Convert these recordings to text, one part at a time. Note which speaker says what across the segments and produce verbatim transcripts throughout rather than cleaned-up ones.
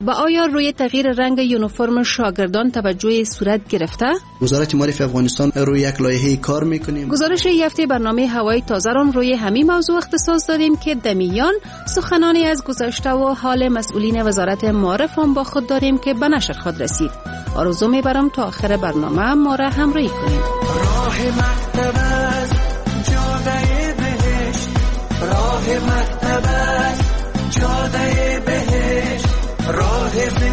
Speaker 1: و آیا روی تغییر رنگ یونیفرم شاگردان توجه صورت گرفته؟
Speaker 2: وزارت معارف افغانستان روی یک لایحه کار میکنیم.
Speaker 1: گزارش یافته برنامه هوای تازه را روی همین موضوع اختصاص دادیم که دمیان سخنانی از گذشته و حال مسئولین وزارت معارف هم با خود داریم که به نشر خود رسید. آرزو میبرم تا آخر برنامه ما را همراهی کنیم.
Speaker 3: راه مکتب است جاده بهشت، راه مکتب است جاده بهشت، راه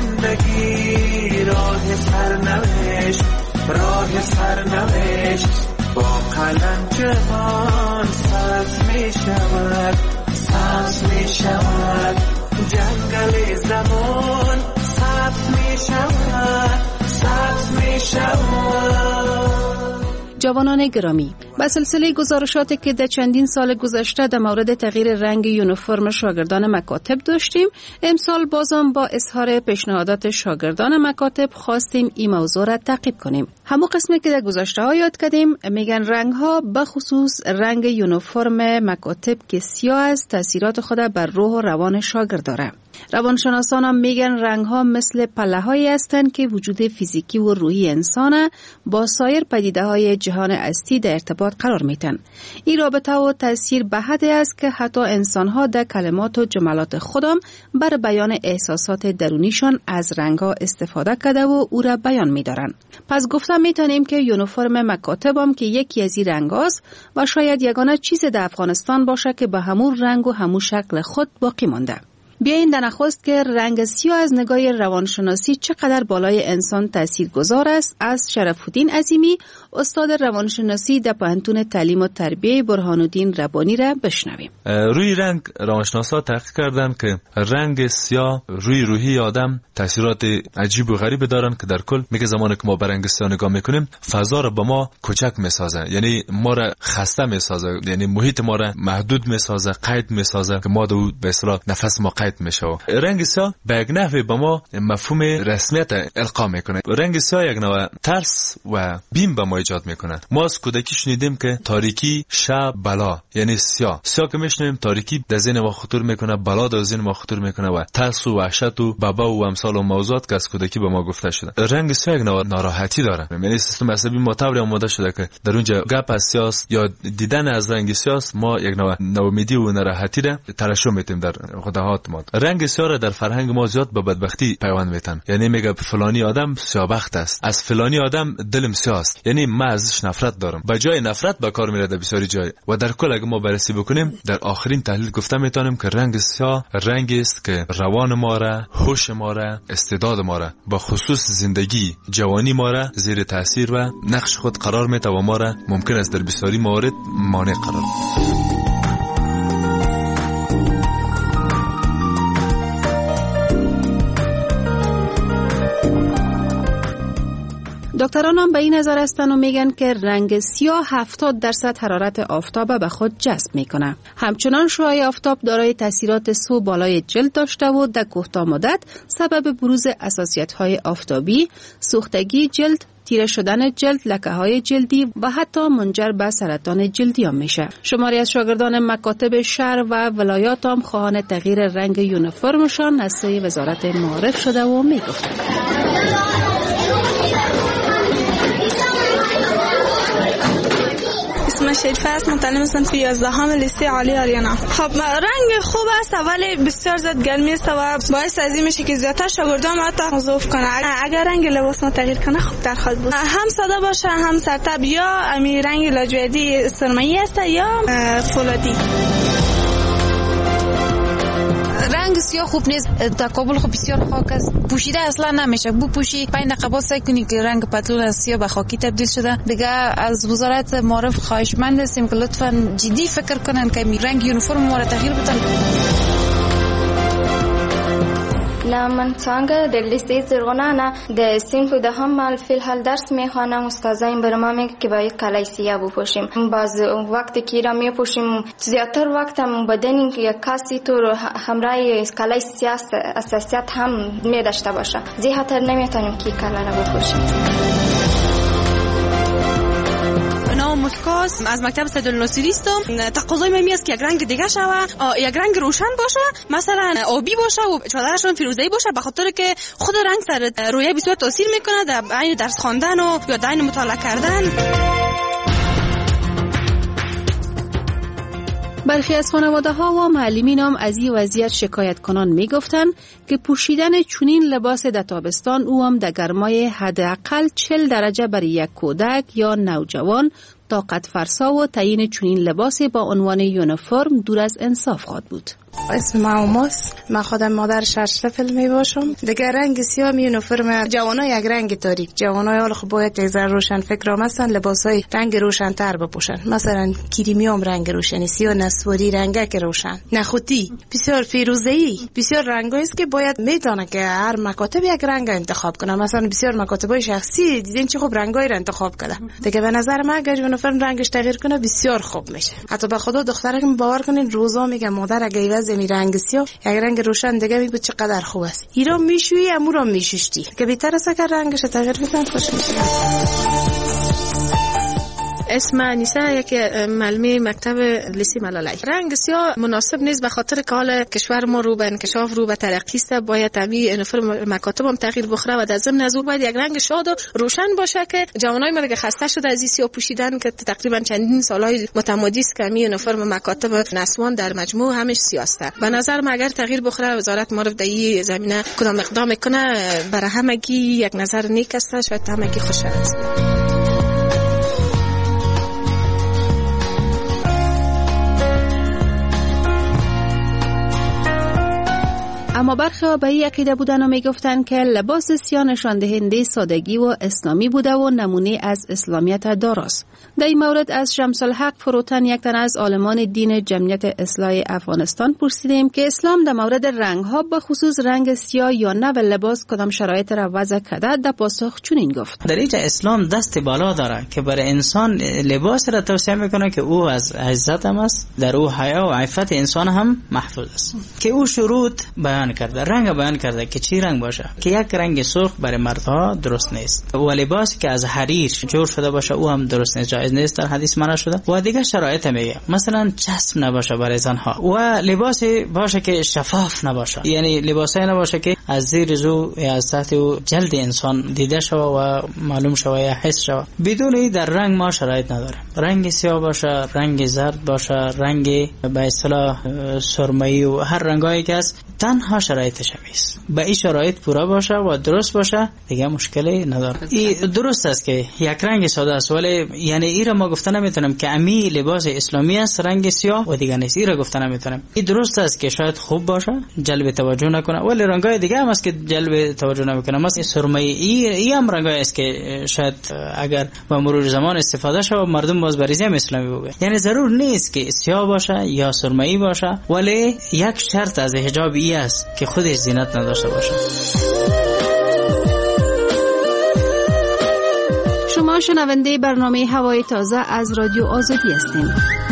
Speaker 3: زندگی راه سرنوشت، راه سرنوشت با قلم جهان سبز می شود، سبز می شود جنگل زمان، سبز می شود، سبز می شود.
Speaker 1: جوانان گرامی، با سلسله گزارشاتی که در چندین سال گذشته در مورد تغییر رنگ یونیفرم شاگردان مکاتب داشتیم، امسال بازم با اظهار پیشنهادات شاگردان مکاتب خواستیم این موضوع را تعقیب کنیم. همون قسمی که در گذشته ها یاد کردیم، میگن رنگ ها به خصوص رنگ یونیفرم مکاتب که سیاه است تاثیرات خود بر روح و روان شاگرد داره. روانشناسان هم میگن رنگ ها مثل پله هایی هستند که وجود فیزیکی و روحی انسان با سایر پدیده های جهان هستی در ارتباط قرار میتن. این رابطه و تاثیر به حدی است که حتی انسان ها در کلمات و جملات خودم بر بیان احساسات درونیشان از رنگ ها استفاده کرده و او را بیان میدارن. پس گفتم میتونیم که یونیفرم مکاتب هم که یکی از این رنگ هاست و شاید یگانه چیز در افغانستان باشه که به همون رنگ و همون شکل خود باقی مانده. بیایید در نخست که رنگ سیاه از نگاه روانشناسی چقدر بالای انسان تاثیرگذار است از شرف‌الدین عظیمی، استاد روانشناسی در پوهنتون تعلیم و تربیه برهان‌الدین ربانی را بشنویم.
Speaker 4: روی رنگ روانشناسا تحقیق کردن که رنگ سیاه روی روحی آدم تاثیرات عجیب و غریب دارن که در کل میگه زمانی که ما به رنگ سیاه نگاه میکنیم فضا را به ما کوچک میسازه، یعنی ما را خسته میسازه، یعنی محیط ما را محدود میسازه، قید میسازه که ما دو به اصطلاح نفس ما قید میشه. رنگ سیاه به یک نحوی به ما مفهوم رسمیت القا میکنه. رنگ سیاه یک نوع ترس و بیم به ما ایجاد میکنه. ما از کودکی شنیدیم که تاریکی شب بلا، یعنی سیاه سیاه که میشنویم تاریکی در ذهن ما خطور میکنه، بلا در ذهن ما خطور میکنه و ترس و وحشت و بابا و امثال و موضوعات که از کودکی به ما گفته شده. رنگ سیاه یک نوع ناراحتی داره، یعنی سیستم عصبی ما طوری آماده شده که در اونجا گپ از سیاه یا دیدن از رنگ سیاه ما یک نوع ناامیدی و ناراحتی را ترشح میتیم در خودهات ما. رنگ سیاه را در فرهنگ ما زیاد به بدبختی پیوند میتن، یعنی میگه فلانی آدم سیاه‌بخت است، از فلانی آدم دلم سیاه است، یعنی من ازش نفرت دارم. به جای نفرت به کار میره در بسیاری جای. و در کل اگه ما بررسی بکنیم در آخرین تحلیل گفته میتونیم که رنگ سیاه رنگی است که روان ما را، هوش ما را، استعداد ما را، با خصوص زندگی جوانی ما را زیر تاثیر و نقش خود قرار میده و ما را ممکن است در بسیاری موارد مانع قرار بده.
Speaker 1: دکتران هم به این نظر هستند و میگن که رنگ سیاه هفتاد درصد حرارت آفتاب به خود جذب میکنه. همچنان شعاع آفتاب دارای تاثیرات سو بالای جلد داشته و در کوتاه مدت سبب بروز حساسیت‌های آفتابی، سوختگی جلد، تیره شدن جلد، لکه‌های جلدی و حتی منجر به سرطان جلدی هم میشه. شماری از شاگردان مکاتب شهر و ولایات هم خواهان تغییر رنگ یونیفرمشان از سوی وزارت معارف شده و میگفتند.
Speaker 5: اسم شریفه است، متعلم صنف یازدهم لیسه عالی آریانا. خب رنگ خوب است ولی بسیار زیاد گرمی است و باعث از این میشه که زیادتر شاگردان ما تا ضعف کنه. اگر رنگ لباس ما تغییر کنه خوب تر خواهد بود. هم ساده باشه، هم سرتب، یا امی رنگ لاجوردی سرمه‌ای است یا فولادی.
Speaker 6: رنگ سیاه خوب نیست. تقابل خوب بسیار خاک است، پوشیده اصلا نمیشه. بو پوشی پنج دقیقه بعد سعی کنی که رنگ پتلون از سیاه به خاکی تبدیل شده. دیگه از وزارت معارف خواهشمند هستیم که لطفاً جدی فکر کنن که می رنگ یونیفرم ما را تغییر بدن.
Speaker 7: لا من څنګه د لیسې زرغونه نه د صنف دهم مال فی الحال درس میخوانم. استادایم بر ما میگه که باید کلاه سیاه بپوشیم. باز وقتی که را میپوشیم زیاتر وقت هم بدن یک کسی تو همراه کلاه سیاه اساسیت هم میداشته باشه. زیاتر نمیتونیم که کلاه را بپوشیم.
Speaker 8: مسکاس از مکتب سیدالناصری هستم. تقاضای من است که یک رنگ دیگه شوه، یک رنگ روشن باشه، مثلا آبی باشه و چادرشون فیروزه‌ای باشه، به خاطر که خود رنگ سر رویه بسیار تاثیر میکنه در عین درس خواندن و یا در عین مطالعه کردن.
Speaker 1: برخی از خانواده ها و معلمین هم از این وضعیت شکایت کنان می گفتند که پوشیدن چنین لباس در تابستان او هم در گرمای حداقل چهل درجه برای یک کودک یا نوجوان طاقت فرسا و تعیین چنین لباسی با عنوان یونیفرم دور از انصاف خواهد بود.
Speaker 9: اسم من اوماس، من خودم مادر شش طفل می باشم. دیگه رنگ سیاه می یونیفرم جوانا یک رنگ تاریک، جوانای حال خب باید یک ذره روشن فکر مثلا لباسای رنگ روشن تر بپوشن، مثلا کریمی هم رنگ روشنی، سیاه نسواری رنگک روشن، نخوتی، بسیار فیروزه‌ای، بسیار رنگایی است که باید میتونه که هر مکاتب یک رنگ انتخاب کنه. مثلا بسیار مکاتبای شخصی دیدین چه خوب رنگایی را انتخاب کرده. دیگه به نظر من اگر یونیفرم رنگش تغییر کنه بسیار خوب میشه. حتی به خدا دخترم باور کنین روزا میگم مادر اگه می رنگ سیاه یک رنگ روشن دیگه میگه چقدر خوب است. ایران میشویی امورا میشوشتی که بهتر است که رنگش تغییر بدن خوش میشه.
Speaker 10: اسم انیسه یک معلمی مکتب لیسی ملالی. رنگ سیاه مناسب نیست به خاطر که حال کشور ما رو به انکشاف رو به ترقی است، باید تمی یونیفرم مکاتب هم تغییر بخوره و در ضمن از اون باید یک رنگ شاد و روشن باشه که جوانای ما که خسته شده از این سیاه پوشیدن که تقریبا چندین سالهای متمادی است که می یونیفرم مکاتب نسوان در مجموع همش سیاه است. به نظر من اگر تغییر بخوره وزارت معارف در این زمینه کدام اقدام کنه برای همگی یک نظر نیک است، شاید همگی خوشحال است.
Speaker 1: اما برخی ها به این عقیده بودن و می گفتن که لباس سیاه نشان دهنده سادگی و اسلامی بوده و نمونه از اسلامیت داراست. در این مورد از شمس الحق فروتن، یک تن از عالمان دین جمعیت اصلاح افغانستان، پرسیدیم که اسلام در مورد رنگ ها به خصوص رنگ سیاه یا نه و لباس کدام شرایط را وضع کرده. در پاسخ چنین گفت:
Speaker 11: در اینجا اسلام دست بالا داره که برای انسان لباس را توصیه میکنه که او از عزت هم است، در او حیا و عفت انسان هم محفوظ است، که او شروط بیان کرده، رنگ بیان کرده که چی رنگ باشه، که یک رنگ سرخ برای مردها درست نیست و لباس که از حریر جور شده باشه او هم درست نیست، جایز نیست، در حدیث منع شده. و دیگه شرایط میگه مثلا چسب نباشه برای زنها و لباس باشه که شفاف نباشه، یعنی لباسی نباشه که از زیر زو یا از تحت او جلد انسان دیده شوه و معلوم شوه یا حس شوه. بدون در رنگ ما شرایط نداره، رنگ سیاه باشه، رنگ زرد باشه، رنگ به اصطلاح سرمه‌ای و هر رنگایی که است، تنها شرایطش هست به این شرایط پورا باشه و درست باشه دیگه مشکلی نداره. این درست است که یک رنگ ساده است، ولی یعنی این را ما گفته نمیتونم که امی لباس اسلامی است رنگ سیاه و دیگه نیست، این را گفته نمیتونم. این درست است که شاید خوب باشه، جلب توجه نکنه، ولی رنگای دیگه هم است که جلب توجه نمیکنه. مثلا سرمه‌ای این هم رنگای است که شاید اگر با مرور زمان استفاده شه مردم باز بریزی هم اسلامی بگه. یعنی ضرور نیست که سیاه باشه یا سرمه‌ای باشه، ولی یک شرط از حجاب این است که خودش زینت نداشته باشه.
Speaker 1: شما شنونده برنامه هوای تازه از رادیو آزادی هستین.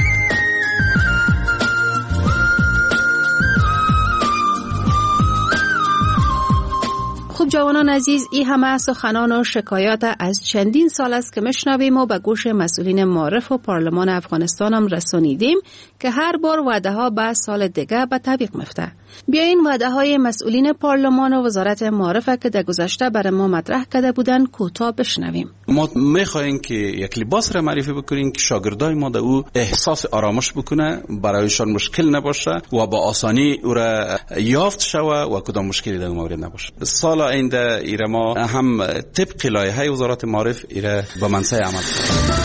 Speaker 1: خب جوانان عزیز، این همه سخنان و شکایات از چندین سال است که مشنویم و به گوش مسئولین معارف و پارلمان افغانستان هم رسانیدیم که هر بار وعده ها به سال دیگه به تطبیق میفته. بیاین وعده های مسئولین پارلمان و وزارت معارف که در گذشته برای ما مطرح کرده بودن کوتاه بشنویم.
Speaker 12: ما میخوایم که یک لباس را معرفی بکنیم که شاگردای ما در او احساس آرامش بکنه، برایشان مشکل نباشه و با آسانی او را یافت شوه و کدام مشکلی در مورد نباشه. سال آینده ایره ما هم طبق لایحه وزارت معارف ایره به منصه عمل کنیم.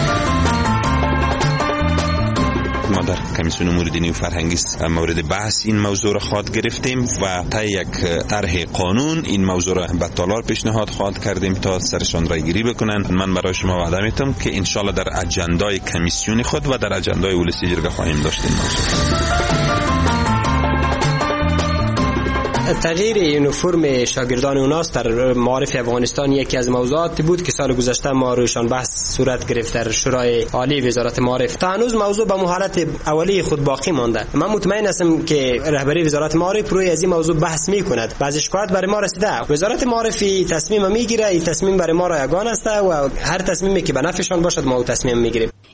Speaker 13: ما در کمیسیون امور دینی و فرهنگی مورد بحث این موضوع را خواهد گرفتیم و تا یک طرح قانون این موضوع را به تالار پیشنهاد خواهد کردیم تا سرشان را گیری بکنن. من برای شما وعده میتم که انشالله در اجندای کمیسیون خود و در اجندای ولسی جرگه خواهیم داشت این موضوع.
Speaker 14: تغییر یونیفرم شاگردان اوناس در معارف افغانستان یکی از موضوعاتی بود که سال گذشته ما روشان بحث صورت گرفت در شورای عالی وزارت معارف. تا هنوز موضوع به حالت اولیه خود باقی مانده. من مطمئن هستم که رهبری وزارت معارف روی از این موضوع بحث میکند. بعضی شکایات برای ما رسیده. وزارت معارفی تصمیم میگیره، این تصمیم برای ما رایگان است و هر تصمیمی که به نفعشان باشد ما تصمیم میگیریم.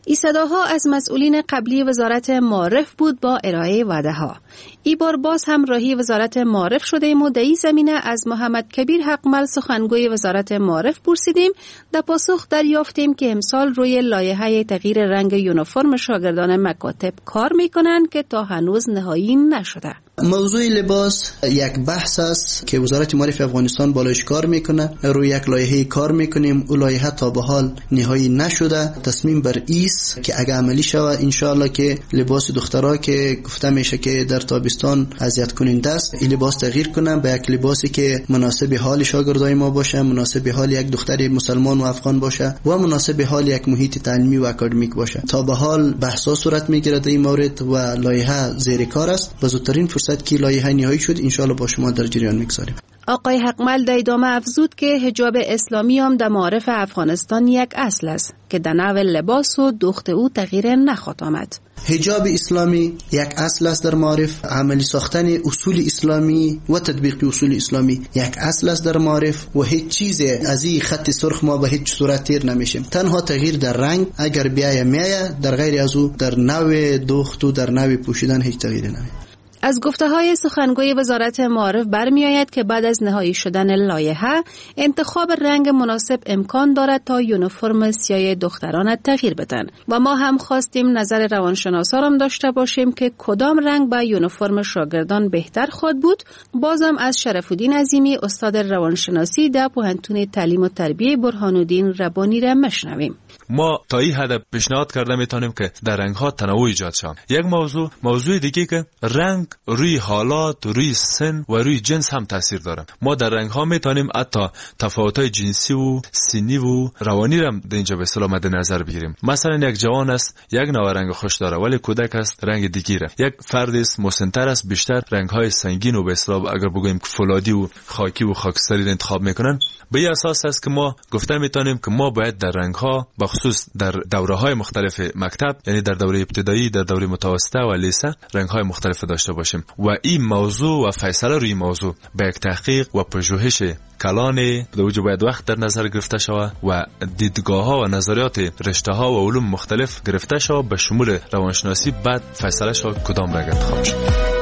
Speaker 1: این صداها از مسئولین قبلی وزارت معارف بود با ارائه وعده ها. ای بار باز هم راهی وزارت معارف شده ایم و در این زمینه از محمد کبیر حقمل سخنگوی وزارت معارف پرسیدیم. در پاسخ دریافتیم که امسال روی لایحه تغییر رنگ یونیفرم شاگردان مکاتب کار میکنن که تا هنوز نهایی نشده.
Speaker 2: موضوع لباس یک بحث است که وزارت معارف افغانستان بالایش کار میکنه. روی یک لایحه کار میکنیم. اون لایحه تا به حال نهایی نشده. تصمیم بر ایست که اگه عملی شود ان شاء الله که لباس دخترها که گفته میشه که در تابستان اذیت کننده است، این لباس تغییر کنن به یک لباسی که مناسب حال شاگردای ما باشه، مناسب حال یک دختر مسلمان و افغان باشه و مناسب حال یک محیط تعلیمی و اکادمیک باشه. تا به حال بحثا صورت میگیره در این مورد و لایحه زیر کار است. به زودترین فرصت که لایحه نهایی شد ان شاء الله با شما در جریان میگذاریم.
Speaker 1: آقای حقمل در ادامه افزود که حجاب اسلامی هم در معارف افغانستان یک اصل است که در نوع لباس و دخت او تغییر نخواهد آمد.
Speaker 2: حجاب اسلامی یک اصل است در معارف. عملی ساختن اصول اسلامی و تطبیق اصول اسلامی یک اصل است در معارف و هیچ چیز از این خط سرخ ما به هیچ صورت تیر نمیشیم. تنها تغییر در رنگ اگر بیاید میاید، در غیر از او در نوع دخت و در نوع پوشیدن هیچ تغییری نمیاد.
Speaker 1: از گفته های سخنگوی وزارت معارف برمی آید که بعد از نهایی شدن لایحه انتخاب رنگ مناسب امکان دارد تا یونیفرم سیاه دختران تغییر بدن و ما هم خواستیم نظر روانشناسا هم داشته باشیم که کدام رنگ با یونیفرم شاگردان بهتر خود بود. بازم از شرف‌الدین عظیمی استاد روانشناسی در پوهنتون تعلیم و تربیه برهان‌الدین ربانی را مشنویم.
Speaker 4: ما تا این حد پیشنهاد کرده میتونیم که در رنگ ها تنوع ایجاد شود. یک موضوع موضوع دیگه که رنگ روی حالات، روی سن و روی جنس هم تاثیر داره. ما در رنگ ها میتونیم حتی تفاوت‌های جنسی و سنی و روانی را در اینجا به اصطلاح مد نظر بگیریم. مثلا یک جوان است یک نوع رنگ خوش داره ولی کودک است رنگ دیگره. یک فرد است مسن‌تر است بیشتر رنگ های سنگین و به اصطلاح اگر بگوییم که فولادی و خاکی و خاکستری انتخاب میکنن. به این اساس است که ما گفته میتونیم که ما باید در رنگ ها به خصوص در دوره های مختلف مکتب، یعنی در دوره ابتدایی، در دوره متوسطه و لیسه رنگ های مختلف داشته باشیم و این موضوع و فیصله روی موضوع به یک تحقیق و پژوهش کلان در وجه باید وقت در نظر گرفته شود و دیدگاه ها و نظریات رشته ها و علوم مختلف گرفته شود به شمول روانشناسی. بعد فیصله شود کدام رنگ انتخاب شود.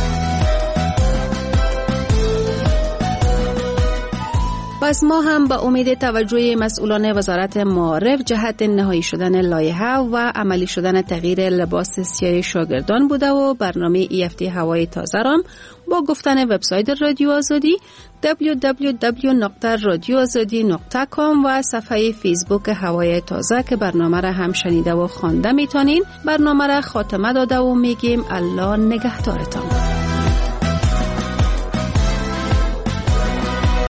Speaker 1: پس ما هم با امید توجه مسئولان وزارت معارف جهت نهایی شدن لایحه و عملی شدن تغییر لباس سیاه شاگردان بوده و برنامه ای اف تی هوای تازه رام با گفتن وبسایت رادیو آزادی دبلیو دبلیو دبلیو نقطه رادیو آزادی نقطه کام و صفحه فیسبوک هوای تازه که برنامه را هم شنیده و خوانده میتونین. برنامه را خاتمه داده و میگیم الله نگهدارتان.